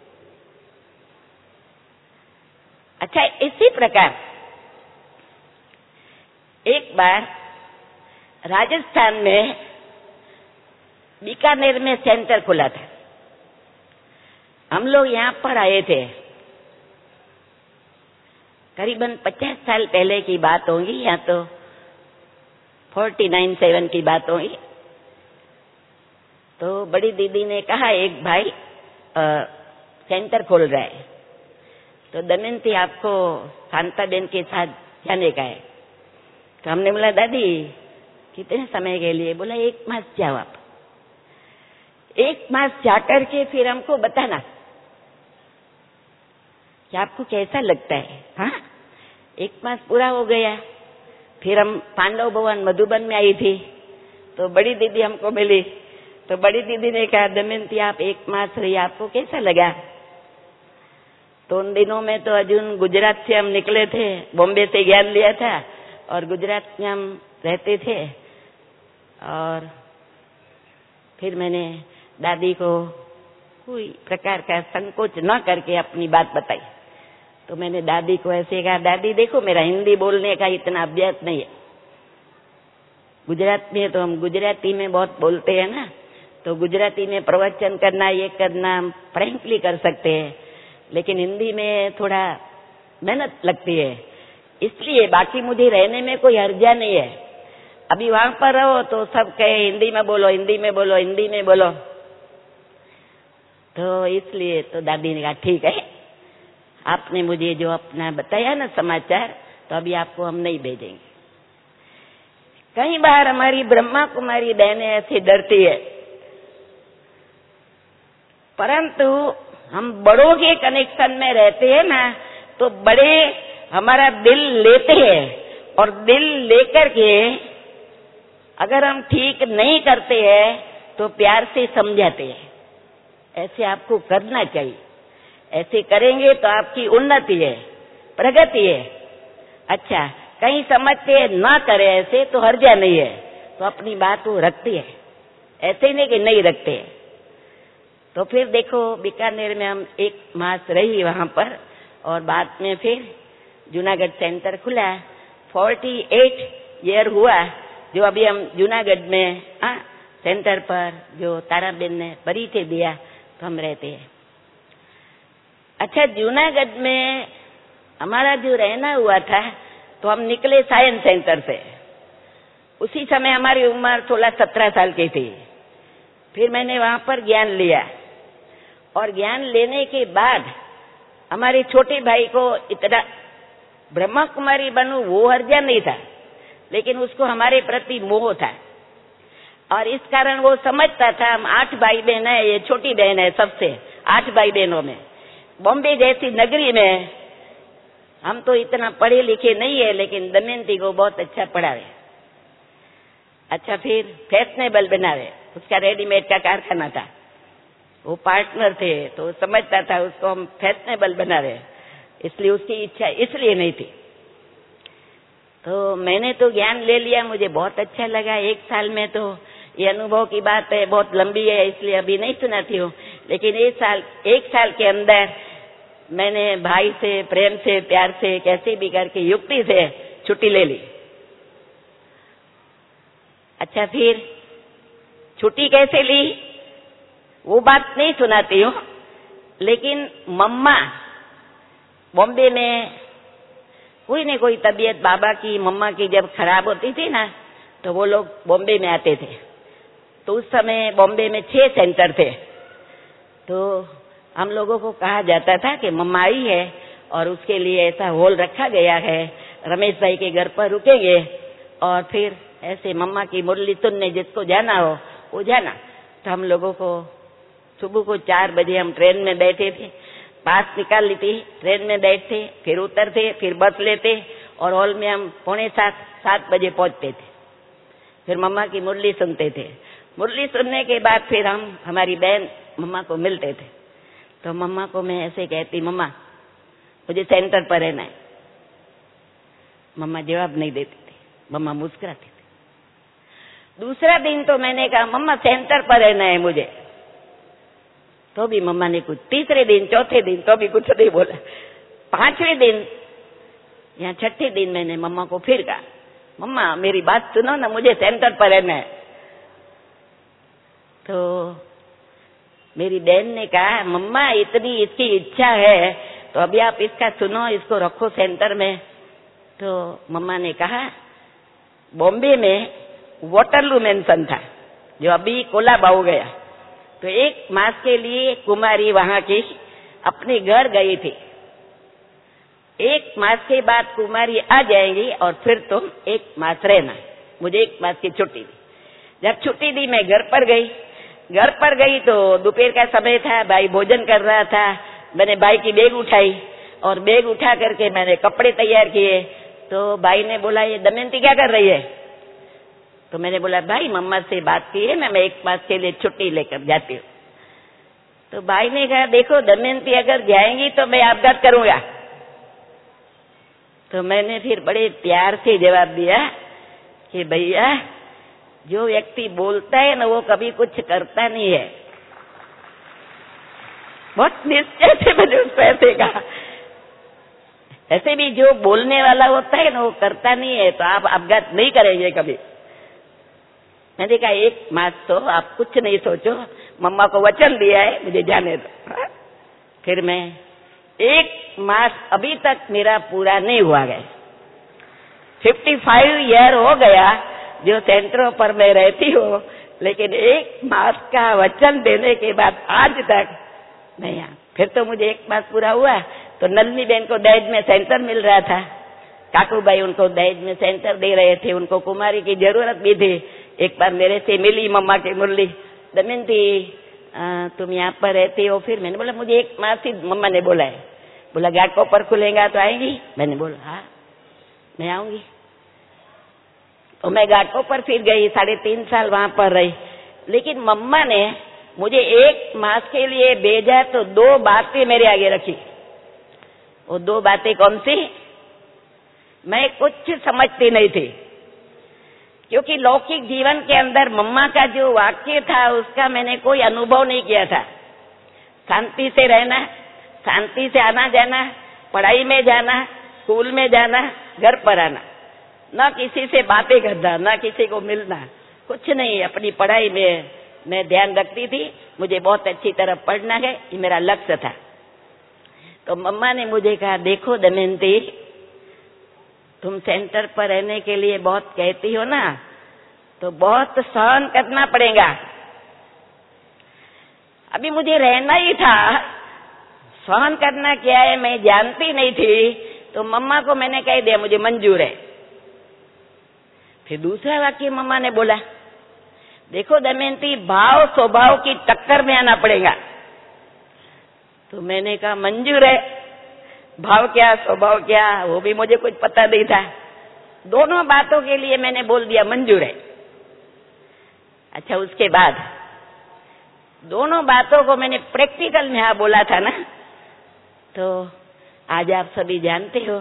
अच्छा, इसी प्रकार एक बार राजस्थान में बीकानेर में सेंटर खुला था। हम लोग यहाँ पर आए थे, करीबन 50 साल पहले की बात होगी या तो 49-7 की बात होगी। तो बड़ी दीदी ने कहा एक भाई सेंटर खोल रहा है, तो दमयंती आपको शांताबेन के साथ जाने का है। तो हमने बोला दादी कितने समय के लिए? बोला 1 मास जाओ आप, 1 मास जाकर के फिर हमको बताना कि आपको कैसा लगता है। हाँ, 1 मास पूरा हो गया। फिर हम पांडव भवन मधुबन में आई थी, तो बड़ी दीदी हमको मिली। तो बड़ी दीदी ने कहा दमयंती आप 1 मास रही, आपको कैसा लगा? तो उन दिनों में तो अर्जुन गुजरात से हम निकले थे, बॉम्बे से ज्ञान लिया था और गुजरात में हम रहते थे। और फिर मैंने दादी को कोई प्रकार का संकोच न करके अपनी बात बताई। तो मैंने दादी को ऐसे कहा दादी देखो मेरा हिंदी बोलने का इतना अभ्यास नहीं है, गुजरात में तो हम गुजराती में बहुत बोलते हैं ना, तो गुजराती में प्रवचन करना ये करना हम फ्रेंकली कर सकते हैं, लेकिन हिंदी में थोड़ा मेहनत लगती है। इसलिए बाकी मुझे रहने में कोई हर्जा नहीं है। अभी वहां पर रहो तो सब कहे हिंदी में बोलो, हिंदी में बोलो, हिंदी में बोलो। तो इसलिए तो दादी ने कहा ठीक है, आपने मुझे जो अपना बताया ना समाचार, तो अभी आपको हम नहीं भेजेंगे। कई बार हमारी ब्रह्मा कुमारी बहनें ऐसे डरती है, परंतु हम बड़ों के कनेक्शन में रहते हैं ना, तो बड़े हमारा दिल लेते हैं और दिल लेकर के अगर हम ठीक नहीं करते हैं तो प्यार से समझाते हैं। ऐसे आपको करना चाहिए, ऐसे करेंगे तो आपकी उन्नति है, प्रगति है। अच्छा, कहीं समझते हैं ना करे ऐसे तो हर्जा नहीं है, तो अपनी बात वो रखती है, ऐसे नहीं कि नहीं रखते। तो फिर देखो बीकानेर में हम 1 मास रही वहां पर, और बाद में फिर जूनागढ़ सेंटर खुला। 48 ईयर हुआ जो अभी हम जूनागढ़ में सेंटर पर जो ताराबेन ने परिचय दिया तो हम रहते हैं। अच्छा, जूनागढ़ में हमारा जो रहना हुआ था तो हम निकले साइंस सेंटर से। उसी समय हमारी उम्र 16-17 साल की थी। फिर मैंने वहां पर ज्ञान लिया, और ज्ञान लेने के बाद हमारे छोटे भाई को इतना ब्रह्मा कुमारी बनूं वो हर्जा नहीं था, लेकिन उसको हमारे प्रति मोह था। और इस कारण वो समझता था हम 8 भाई बहन है, ये छोटी बहन है सबसे 8 भाई बहनों में। बॉम्बे जैसी नगरी में हम तो इतना पढ़े लिखे नहीं है, लेकिन दमयंती को बहुत अच्छा पढ़ावे। अच्छा, फिर फैशनेबल बनावे, उसका रेडीमेड का कारखाना था, वो पार्टनर थे, तो समझता था उसको हम फैशनेबल बनावे, इसलिए उसकी इच्छा इसलिए नहीं थी। तो मैंने तो ज्ञान ले लिया, मुझे बहुत अच्छा लगा। 1 साल में तो ये अनुभव की बात है, बहुत लंबी है, इसलिए अभी नहीं सुनाती हूँ। लेकिन 1 साल के अंदर मैंने भाई से प्रेम से प्यार से कैसे भी करके युक्ति से छुट्टी ले ली। अच्छा, फिर छुट्टी कैसे ली वो बात नहीं सुनाती हूँ, लेकिन मम्मा बॉम्बे में कोई न कोई तबीयत बाबा की मम्मा की जब खराब होती थी ना, तो वो लोग बॉम्बे में आते थे। तो उस समय बॉम्बे में 6 सेंटर थे। तो हम लोगों को कहा जाता था कि मम्मा आई है और उसके लिए ऐसा हॉल रखा गया है, रमेश भाई के घर पर रुकेंगे और फिर ऐसे मम्मा की मुरली सुनने जिसको जाना हो वो जाना। तो हम लोगों को सुबह को 4 बजे हम ट्रेन में बैठे थे, पास निकाल ली थी, ट्रेन में बैठते, फिर उतरते, फिर बस लेते और हॉल में हम 6:45-7 बजे पहुंचते थे। फिर मम्मा की मुरली सुनते थे। मुरली सुनने के बाद फिर हम हमारी बहन मम्मा को मिलते थे। तो मम्मा को मैं ऐसे कहती, मम्मा मुझे सेंटर पर रहना है। मम्मा जवाब नहीं देती थी, मम्मा मुस्कुराती थी। दूसरा दिन तो मैंने कहा मम्मा सेंटर पर रहना है मुझे, तो भी मम्मा ने कुछ। तीसरे दिन, चौथे दिन तो भी कुछ नहीं बोला। 5वें दिन या 6ठे दिन मैंने मम्मा को फिर कहा, मम्मा मेरी बात सुनो ना, मुझे सेंटर पर रहना है। तो मेरी बहन ने कहा मम्मा इतनी इसकी इच्छा है तो अभी आप इसका सुनो, इसको रखो सेंटर में। तो मम्मा ने कहा बॉम्बे में वाटरलू मेंशन था जो अभी कोलाबा हो गया, तो 1 मास के लिए कुमारी वहां की अपने घर गई थी। 1 मास के बाद कुमारी आ जाएगी और फिर तुम 1 मास रहना। मुझे 1 मास की छुट्टी दी। जब छुट्टी दी मैं घर पर गई। घर पर गई तो दोपहर का समय था, भाई भोजन कर रहा था। मैंने भाई की बैग उठाई और बैग उठा करके मैंने कपड़े तैयार किए। तो भाई ने बोला ये दमयंती क्या कर रही है? तो मैंने बोला भाई मम्मा से बात की है, मैं 1 मास के लिए छुट्टी लेकर जाती हूँ। तो भाई ने कहा देखो दमयंती अगर जाएंगी तो मैं आपघात करूंगा। तो मैंने फिर बड़े प्यार से जवाब दिया कि भैया जो व्यक्ति बोलता है ना वो कभी कुछ करता नहीं है। बहुत निश्चय से मैंने उसको ऐसे कहा। ऐसे भी जो बोलने वाला होता है ना वो करता नहीं है, तो आप अपघात नहीं करेंगे कभी। मैंने कहा 1 मास तो आप कुछ नहीं सोचो, मम्मा को वचन दिया है, मुझे जाने दो। फिर मैं 1 मास अभी तक मेरा पूरा नहीं हुआ गया। 55 ईयर हो गया जो सेंटरों पर मैं रहती हूँ, लेकिन 1 मास का वचन देने के बाद आज तक नहीं आया। फिर तो मुझे 1 मास पूरा हुआ तो नलनी बहन को दहेज में सेंटर मिल रहा था। काकू भाई उनको दहेज में सेंटर दे रहे थे, उनको कुमारी की जरूरत भी थी। एक बार मेरे से मिली मम्मा की मुरली, दमयंती तुम यहाँ पर रहती हो? फिर मैंने बोला मुझे 1 मास ही मम्मा ने बोला है। बोला घाटकोपर खुलेगा तो आएंगी? मैंने बोला हाँ मैं आऊंगी। तो मैं घाटकोपर फिर गई, 3.5 साल वहां पर रही। लेकिन मम्मा ने मुझे 1 मास के लिए भेजा तो 2 बातें मेरे आगे रखी। वो 2 बातें कौन सी? मैं कुछ समझती नहीं थी, क्योंकि लौकिक जीवन के अंदर मम्मा का जो वाक्य था उसका मैंने कोई अनुभव नहीं किया था। शांति से रहना, शांति से आना जाना, पढ़ाई में जाना, स्कूल में जाना, घर पर आना, न किसी से बातें करना, न किसी को मिलना, कुछ नहीं। अपनी पढ़ाई में मैं ध्यान रखती थी, मुझे बहुत अच्छी तरह पढ़ना है, ये मेरा लक्ष्य था। तो मम्मा ने मुझे कहा देखो दमयंती तुम सेंटर पर रहने के लिए बहुत कहती हो ना, तो बहुत सहन करना पड़ेगा। अभी मुझे रहना ही था, सहन करना क्या है मैं जानती नहीं थी। तो मम्मा को मैंने कह दिया मुझे मंजूर है। फिर दूसरा वाक्य मम्मा ने बोला देखो दमयंती भाव स्वभाव की टक्कर में आना पड़ेगा। तो मैंने कहा मंजूर है, भाव क्या स्वभाव क्या वो भी मुझे कुछ पता नहीं था। दोनों बातों के लिए मैंने बोल दिया मंजूर है। अच्छा उसके बाद दोनों बातों को मैंने प्रैक्टिकल में हाँ बोला था ना, तो आज आप सभी जानते हो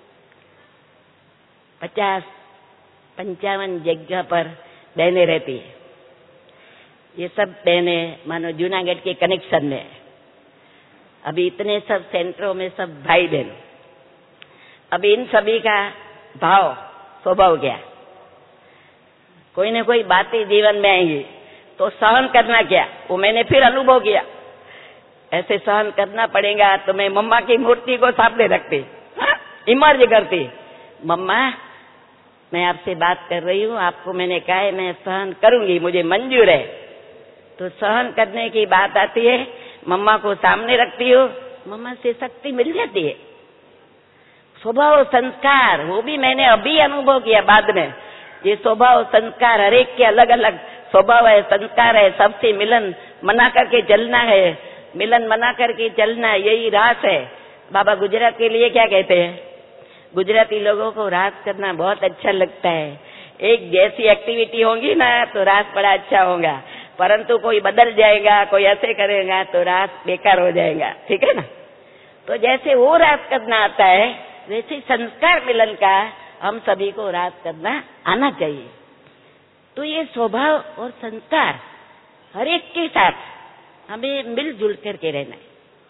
50-55 जगह पर बहनें रहती है। ये सब बहनें मानो जूनागढ़ के कनेक्शन में है। अभी इतने सब सेंटरों में सब भाई बहन, अभी इन सभी का भाव स्वभाव क्या, कोई न कोई बातें जीवन में आएंगी तो सहन करना क्या, वो मैंने फिर अनुभव किया। ऐसे सहन करना पड़ेगा तो मैं मम्मा की मूर्ति को सामने रखती, इमर्ज करती, मम्मा मैं आपसे बात कर रही हूँ, आपको मैंने कहा है मैं सहन करूंगी, मुझे मंजूर है। तो सहन करने की बात आती है, मम्मा को सामने रखती हो, मम्मा से शक्ति मिल जाती है। स्वभाव संस्कार वो भी मैंने अभी अनुभव किया बाद में। ये स्वभाव संस्कार हर एक के अलग अलग स्वभाव है, संस्कार है। सबसे मिलन मना करके चलना है, मिलन मना करके चलना है, यही रास है। बाबा गुजरात के लिए क्या कहते हैं? गुजराती लोगों को रास करना बहुत अच्छा लगता है। एक जैसी एक्टिविटी होगी ना तो रास बड़ा अच्छा होगा, परंतु कोई बदल जाएगा, कोई ऐसे करेगा तो रास बेकार हो जाएगा, ठीक है ना। तो जैसे वो रास करना आता है, वैसे संस्कार मिलन का हम सभी को रास करना आना चाहिए। तो ये स्वभाव और संस्कार हर एक के साथ हमें मिलजुल करके रहना है।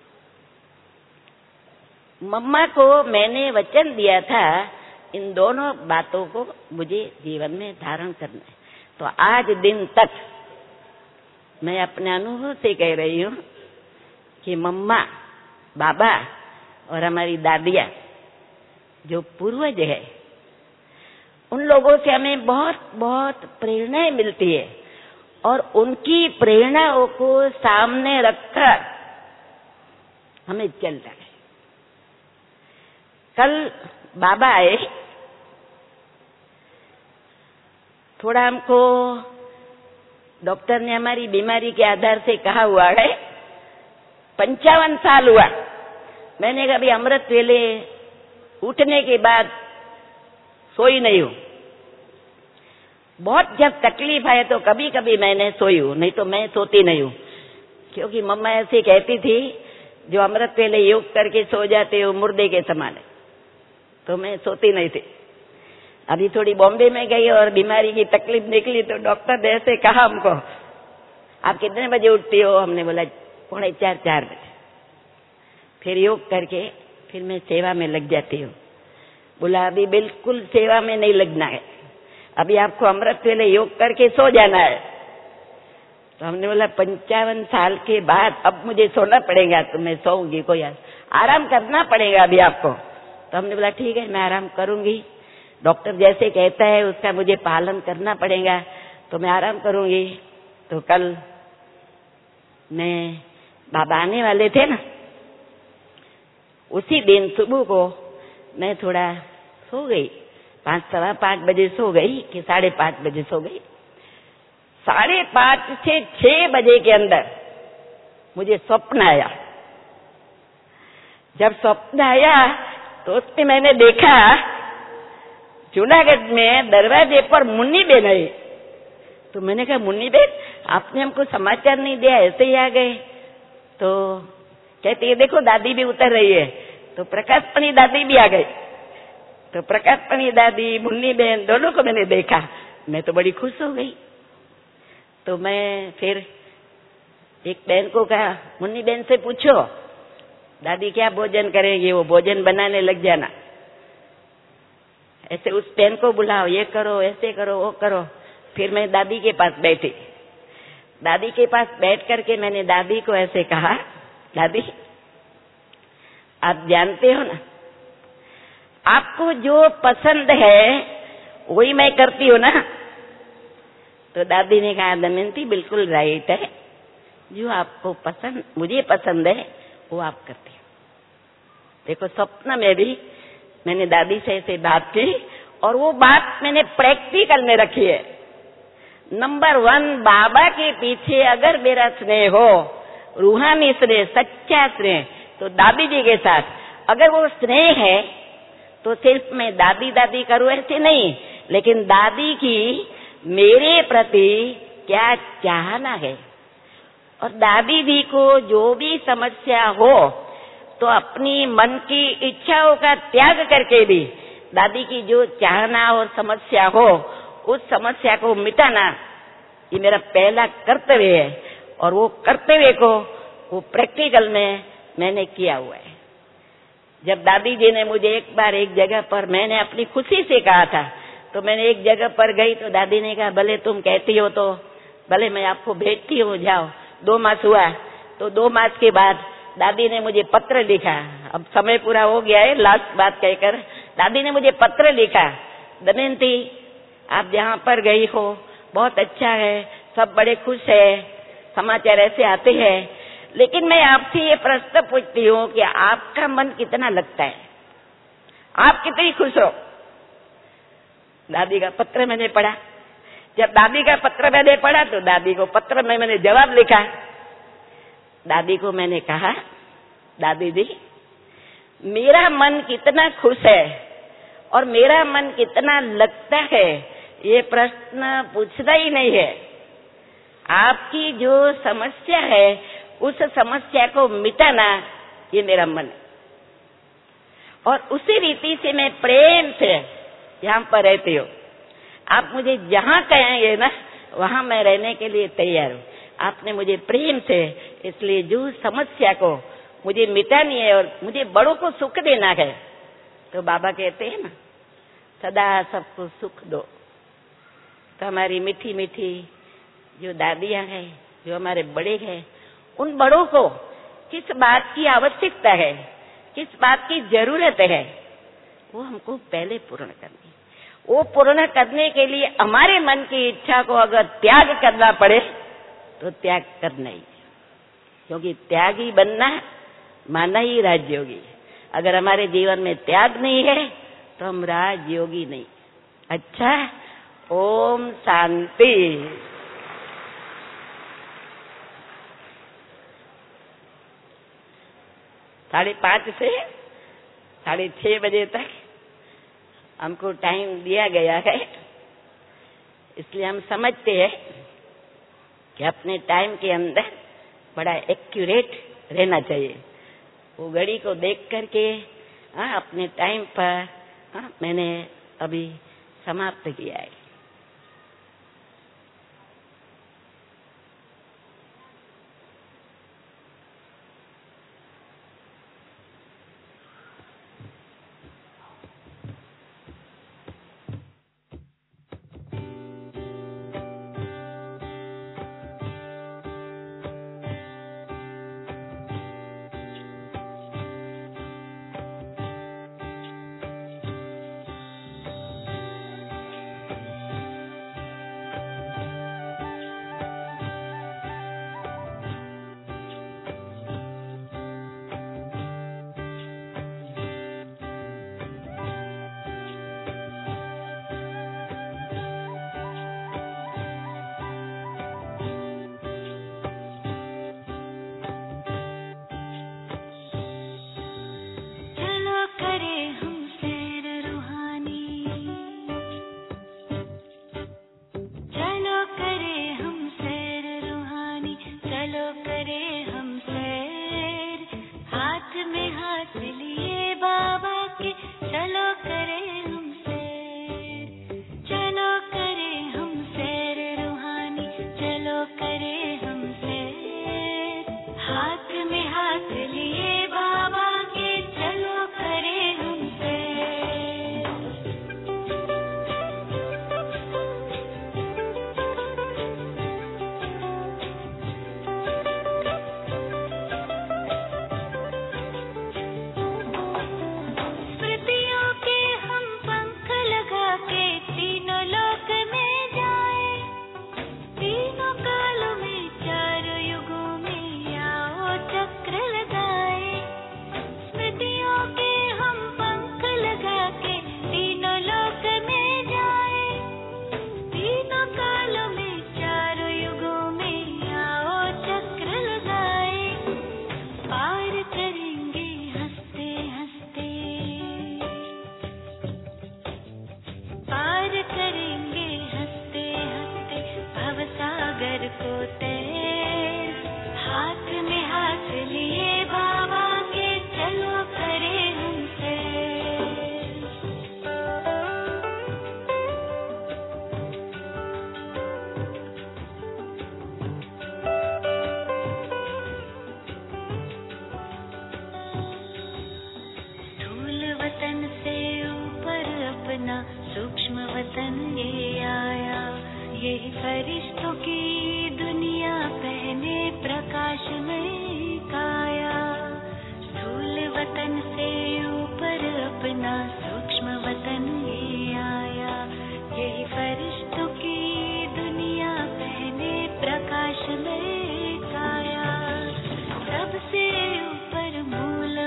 मम्मा को मैंने वचन दिया था इन दोनों बातों को मुझे जीवन में धारण करना है। तो आज दिन तक मैं अपने अनुभव से कह रही हूँ कि मम्मा, बाबा और हमारी दादियाँ जो पूर्वज है, उन लोगों से हमें बहुत बहुत प्रेरणाएं मिलती है और उनकी प्रेरणाओं को सामने रखकर हमें चलना है। कल बाबा आए, थोड़ा हमको डॉक्टर ने हमारी बीमारी के आधार से कहा हुआ है 55 साल हुआ। मैंने कभी अमृत वेले उठने के बाद सोई नहीं हूं। बहुत जब तकलीफ आए तो कभी कभी मैंने सोई हूं, नहीं तो मैं सोती नहीं हूं। क्योंकि मम्मा ऐसी कहती थी, जो अमृत वेले योग करके सो जाते हो मुर्दे के समान है, तो मैं सोती नहीं थी। अभी थोड़ी बॉम्बे में गई और बीमारी की तकलीफ निकली तो डॉक्टर ने ऐसे कहा हमको, आप कितने बजे उठती हो? हमने बोला 3:45 4 बजे। फिर योग करके फिर मैं सेवा में लग जाती हूँ। बोला अभी बिल्कुल सेवा में नहीं लगना है, अभी आपको अमृत वेले योग करके सो जाना है। तो हमने बोला 55 साल के बाद अब मुझे सोना पड़ेगा, तो मैं सोऊंगी, कोई आराम करना पड़ेगा अभी आपको। तो हमने बोला ठीक है, मैं आराम करूंगी, डॉक्टर जैसे कहता है उसका मुझे पालन करना पड़ेगा, तो मैं आराम करूंगी। तो कल मैं बाबा आने वाले थे ना, उसी दिन सुबह को मैं थोड़ा सो गई, 5 सवा 5 बजे सो गई कि 5:30 बजे सो गई। 5:30 से 6 बजे के अंदर मुझे स्वप्न आया। जब स्वप्न आया तो उसमें मैंने देखा जूनागढ़ में दरवाजे पर मुन्नी बेन आई। तो मैंने कहा मुन्नी बेन, आपने हमको समाचार नहीं दिया, ऐसे ही आ गए? तो कहती है देखो दादी भी उतर रही है। तो प्रकाशपणी दादी भी आ गई। तो प्रकाशपणी दादी, मुन्नी बेन दोनों को मैंने देखा, मैं तो बड़ी खुश हो गई। तो मैं फिर एक बहन को कहा, मुन्नी बेन से पूछो दादी क्या भोजन करेंगी, वो भोजन बनाने लग जाना। ऐसे उस बहन को बुलाओ, ये करो, ऐसे करो, वो करो। फिर मैं दादी के पास बैठी। दादी के पास बैठ करके मैंने दादी को ऐसे कहा, दादी आप जानते हो ना, आपको जो पसंद है वही मैं करती हूँ ना। तो दादी ने कहा दमयंती बिल्कुल राइट है, जो आपको पसंद, मुझे पसंद है वो आप करती हो। देखो स्वप्न में भी मैंने दादी से ऐसे बात की और वो बात मैंने प्रैक्टिकल में रखी है। नंबर 1, बाबा के पीछे अगर मेरा स्नेह हो, रूहानी स्नेह, सच्चा स्नेह, तो दादी जी के साथ अगर वो स्नेह है तो सिर्फ मैं दादी दादी करूं ऐसे नहीं, लेकिन दादी की मेरे प्रति क्या चाहना है। और दादी जी को जो भी समस्या हो तो अपनी मन की इच्छाओं का त्याग करके भी दादी की जो चाहना और समस्या हो उस समस्या को मिटाना, ये मेरा पहला कर्तव्य है। और वो कर्तव्य को वो प्रैक्टिकल में मैंने किया हुआ है। जब दादी जी ने मुझे एक बार एक जगह पर, मैंने अपनी खुशी से कहा था, तो मैंने एक जगह पर गई तो दादी ने कहा भले तुम कहती हो तो भले मैं आपको भेजती हूँ, जाओ। 2 मास हुआ तो 2 मास के बाद दादी ने मुझे पत्र लिखा। अब समय पूरा हो गया है, लास्ट बात कहकर दादी ने मुझे पत्र लिखा, दमयंती आप जहाँ पर गई हो बहुत अच्छा है, सब बड़े खुश है, समाचार ऐसे आते हैं, लेकिन मैं आपसे ये प्रश्न पूछती हूँ कि आपका मन कितना लगता है, आप कितनी खुश हो? दादी का पत्र मैंने पढ़ा। जब दादी का पत्र मैंने पढ़ा तो दादी को पत्र में मैंने जवाब लिखा। दादी को मैंने कहा, दादी जी, मेरा मन कितना खुश है और मेरा मन कितना लगता है ये प्रश्न पूछना ही नहीं है। आपकी जो समस्या है उस समस्या को मिटाना ये मेरा मन है और उसी रीति से मैं प्रेम से यहाँ पर रहती हूँ। आप मुझे जहाँ कहेंगे ना वहाँ मैं रहने के लिए तैयार हूँ। आपने मुझे प्रेम से, इसलिए जो समस्या को मुझे मिटानी है और मुझे बड़ों को सुख देना है, तो बाबा कहते हैं ना, सदा सबको सुख दो। तो हमारी मीठी मीठी जो दादियाँ हैं, जो हमारे बड़े हैं, उन बड़ों को किस बात की आवश्यकता है, किस बात की जरूरत है, वो हमको पहले पूर्ण करनी। वो पूर्ण करने के लिए हमारे मन की इच्छा को अगर त्याग करना पड़े तो त्याग करना ही, क्योंकि त्यागी बनना माना ही राजयोगी। अगर हमारे जीवन में त्याग नहीं है तो हम राजयोगी नहीं। अच्छा, ओम शांति। 5:30 से 6:30 बजे तक हमको टाइम दिया गया है, इसलिए हम समझते हैं कि अपने टाइम के अंदर बड़ा एक्यूरेट रहना चाहिए। वो घड़ी को देख करके अपने टाइम पर मैंने अभी समाप्त किया है।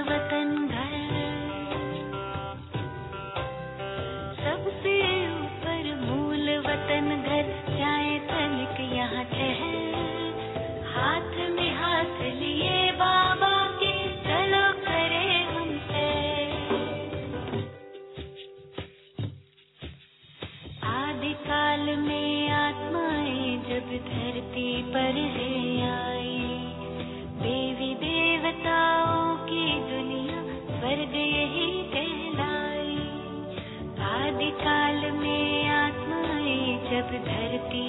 सबसे ऊपर आदिकाल में आत्माएं जब धरती पर है आई, देवी देवताओं की दुनिया स्वर्ग यही कहलाई। आदिकाल में आत्माएं जब धरती